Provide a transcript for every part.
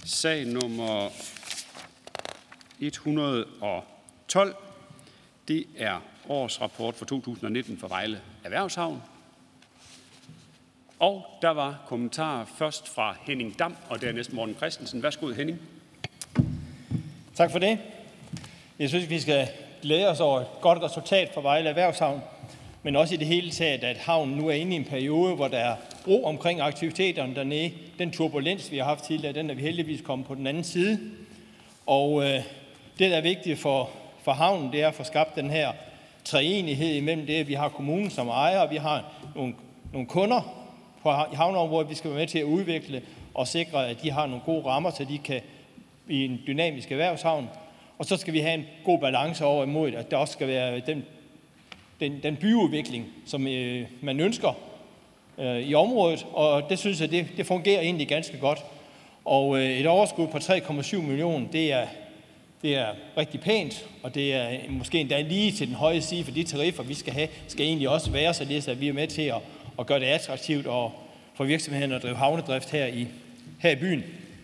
Sag nummer 112, det er årsrapport for 2019 for Vejle Erhvervshavn. Og der var kommentarer først fra Henning Dam og dernæst Morten Christensen. Værsgo, Henning. Tak for det. Jeg synes, vi skal glæde os over et godt resultat for Vejle Erhvervshavn, men også i det hele taget, at havnen nu er inde i en periode, hvor der er ro omkring aktiviteterne dernede. Den turbulens, vi har haft tidligere, den er vi heldigvis kommet på den anden side. Og det, der er vigtigt for havnen, det er at få skabt den her treenighed imellem det, at vi har kommunen som ejer, og vi har nogle kunder på havneområdet, vi skal være med til at udvikle og sikre, at de har nogle gode rammer, så de kan i en dynamisk erhvervshavn. Og så skal vi have en god balance over imod, at der også skal være den byudvikling, som man ønsker i området, og det synes jeg, det fungerer egentlig ganske godt. Og et overskud på 3,7 millioner, det er rigtig pænt, og det er måske endda lige til den høje side, for de tariffer, vi skal have, skal egentlig også være således, at vi er med til at gøre det attraktivt og for virksomhederne at drive havnedrift her i byen.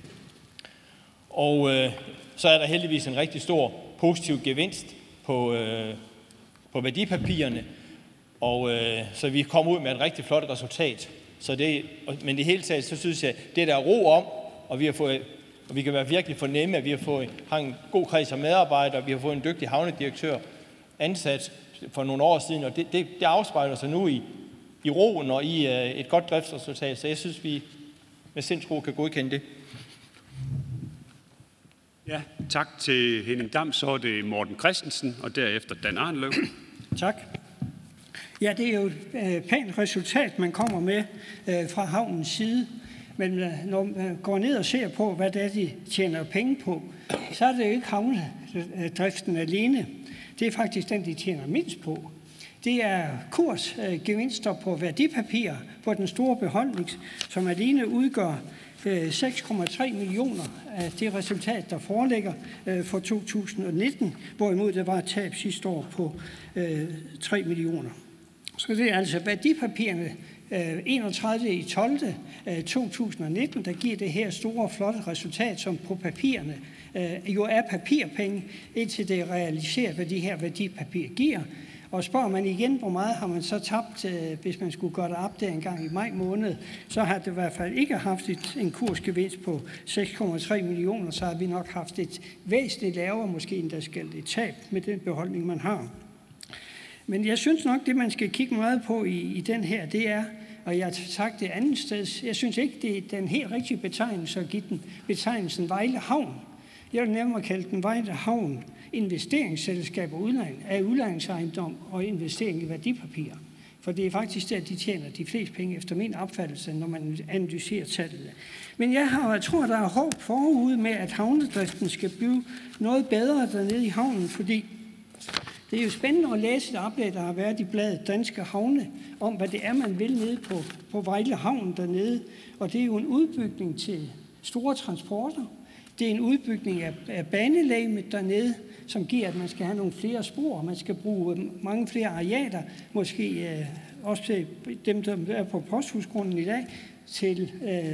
Og så er der heldigvis en rigtig stor positiv gevinst på værdipapirerne, og så vi kommer ud med et rigtig flot resultat. Men i det hele taget, så synes jeg, det der er ro om, og vi kan være virkelig fornemme, at vi har en god kreds af medarbejdere, og vi har fået en dygtig havnedirektør ansat for nogle år siden, og det afspejler sig nu i roen og i et godt driftsresultat, så jeg synes, vi med sindsro kan godkende det. Ja, tak til Henning Dam. Så er det Morten Christensen, og derefter Dan Arnløv. Tak. Ja, det er jo et pænt resultat, man kommer med fra havnens side. Men når man går ned og ser på, hvad det er, de tjener penge på, så er det jo ikke havnedriften alene. Det er faktisk den, de tjener mindst på. Det er kursgevinster på værdipapirer på den store beholdning, som alene udgør 6,3 millioner af det resultat, der foreligger for 2019, hvorimod der var et tab sidste år på 3 millioner. Så det er altså værdipapirerne 31.12.2019, der giver det her store, flotte resultat, som på papirerne jo er papirpenge, indtil det er realiseret, hvad de her værdipapirer giver. Og spørger man igen, hvor meget har man så tabt, hvis man skulle gøre det op der en gang i maj måned, så har det i hvert fald ikke haft en kursgevinst på 6,3 millioner, så har vi nok haft et væsentligt lavere, måske endda skal et tab med den beholdning, man har. Men jeg synes nok, det man skal kigge meget på i den her, det er, og jeg har sagt det andet sted, jeg synes ikke, det er den helt rigtige betegnelse at give den betegnelsen Vejle Havn. Jeg vil nærmere kalde den Vejle Havn investeringsselskab og udlejningsejendom og investering i værdipapirer. For det er faktisk der, de tjener de fleste penge efter min opfattelse, når man analyserer tallene. Men jeg tror, der er håb forude med, at havnedriften skal blive noget bedre dernede i havnen, fordi det er jo spændende at læse et oplæg, der har været i bladet Danske Havne, om hvad det er, man vil nede på Vejle Havn dernede. Og det er jo en udbygning til store transporter. Det er en udbygning af banelægemet dernede, som giver, at man skal have nogle flere spor. Man skal bruge mange flere arealer, måske også til dem, der er på posthusgrunden i dag, til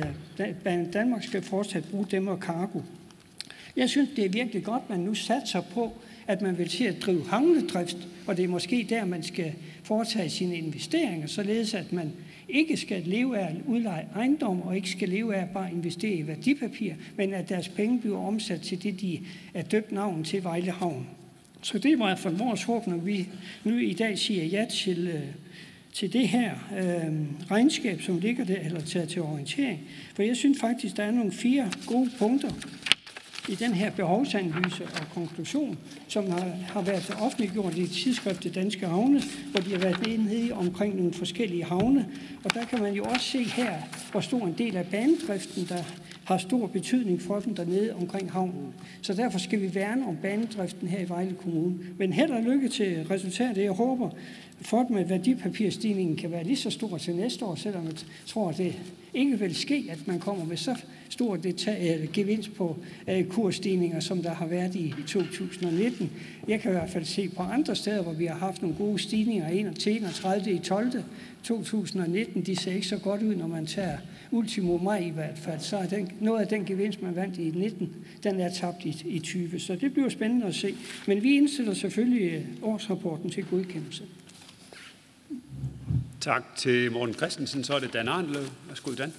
Danmark skal fortsat bruge dem og cargo. Jeg synes, det er virkelig godt, man nu satser på, at man vil til at drive havnedrift, og det er måske der, man skal foretage sine investeringer, således at man ikke skal leve af at udleje ejendom, og ikke skal leve af at bare investere i værdipapir, men at deres penge bliver omsat til det, de er døbt navn til Vejle Havn. Så det var for vores håb, når vi nu i dag siger ja til det her regnskab, som ligger der, eller til orientering. For jeg synes faktisk, der er nogle 4 gode punkter i den her behovsanalyse og konklusion, som har været offentliggjort i tidsskriftet Danske Havne, hvor de har været nede omkring nogle forskellige havne. Og der kan man jo også se her, hvor stor en del af banedriften, der har stor betydning for dem dernede omkring havnen. Så derfor skal vi værne om banedriften her i Vejle Kommune. Men held og lykke til resultatet. Jeg håber, for at værdipapirstigningen kan være lige så stor til næste år, selvom jeg tror, at det ikke vil ske, at man kommer med så stor gevinst på kursstigninger, som der har været i 2019. Jeg kan i hvert fald se på andre steder, hvor vi har haft nogle gode stigninger til 31.12.2019. De ser ikke så godt ud, når man tager ultimo maj i hvert fald, så er noget af den gevinst, man vandt i 19, den er tabt i 20. Så det bliver spændende at se. Men vi indstiller selvfølgelig årsrapporten til godkendelse. Tak til Morten Christensen. Så er det Dan Arndeløv. Værsgo, Dan.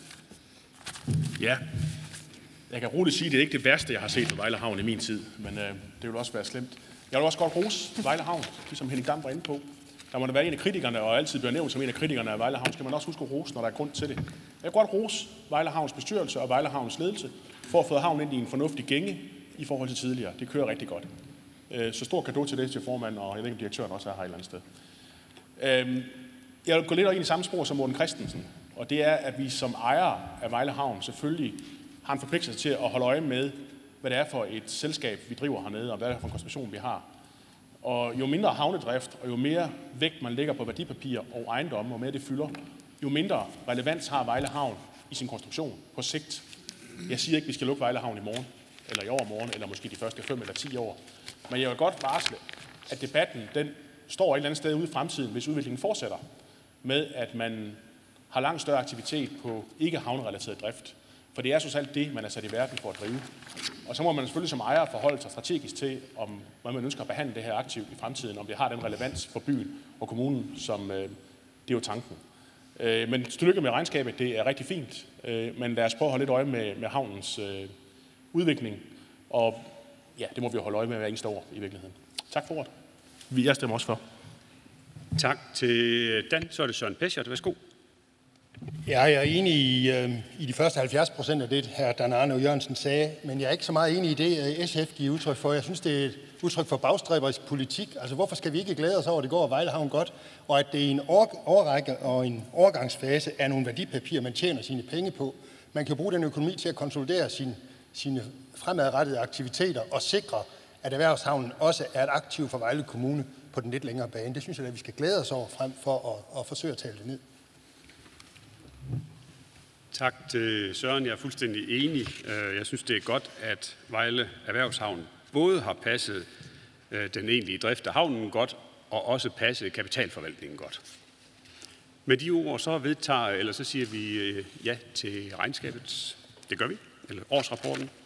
Ja, jeg kan roligt sige, at det er ikke det værste, jeg har set på Vejle Havn i min tid, men det vil også være slemt. Jeg vil også godt rose Vejle Havn, ligesom Henning Dam var inde på. Der må være en af kritikerne, og altid bliver nævnt som en af kritikerne af Vejle Havn, skal man også huske at rose, når der er grund til det. Jeg vil godt rose Vejle Havns bestyrelse og Vejle Havns ledelse for at få havnen ind i en fornuftig gænge i forhold til tidligere. Det kører rigtig godt. Så stor cadeau til det til formanden, og jeg ved ikke, om direktøren også er her et eller andet sted. Jeg vil gå lidt ind i samme spor som Morten Christensen, og det er, at vi som ejere af Vejle Havn selvfølgelig har en forpligtelse til at holde øje med, hvad det er for et selskab, vi driver hernede, og hvad det er for en konstellation, vi har. Og jo mindre havnedrift, og jo mere vægt man lægger på værdipapirer og ejendomme, og mere det fylder, jo mindre relevans har Vejle Havn i sin konstruktion på sigt. Jeg siger ikke, at vi skal lukke Vejle Havn i morgen, eller i overmorgen, eller måske de første 5 eller 10 år. Men jeg vil godt varsle, at debatten den står et eller andet sted ude i fremtiden, hvis udviklingen fortsætter med, at man har langt større aktivitet på ikke havnerelateret drift. For det er så alt det, man er sat i verden for at drive. Og så må man selvfølgelig som ejer forholde sig strategisk til, om man ønsker at behandle det her aktivt i fremtiden, om det har den relevans for byen og kommunen, som det er jo tanken. Men tillykke med regnskabet, det er rigtig fint, men lad os prøve at holde lidt øje med havnens udvikling, og ja, det må vi holde øje med hver eneste år i virkeligheden. Tak for ordet. Jeg stemmer også for. Tak til Dan. Så er det Søren Peschert. Værsgo. Ja, jeg er enig i de første 70% af det, hr. Dan Arne Jørgensen sagde, men jeg er ikke så meget enig i det, SF giver udtryk for. Jeg synes, det er et udtryk for bagstræberisk politik. Altså, hvorfor skal vi ikke glæde os over, at det går Vejle Havn godt, og at det i en årrække og en overgangsfase er nogle værdipapirer, man tjener sine penge på. Man kan bruge den økonomi til at konsolidere sine fremadrettede aktiviteter og sikre, at erhvervshavnen også er et aktiv for Vejle Kommune på den lidt længere bane. Det synes jeg, at vi skal glæde os over frem for at forsøge at tale det ned. Tak til Søren. Jeg er fuldstændig enig. Jeg synes, det er godt, at Vejle Erhvervshavn både har passet den egentlige drift af havnen godt, og også passet kapitalforvaltningen godt. Med de ord så siger vi ja til regnskabet. Det gør vi, eller årsrapporten.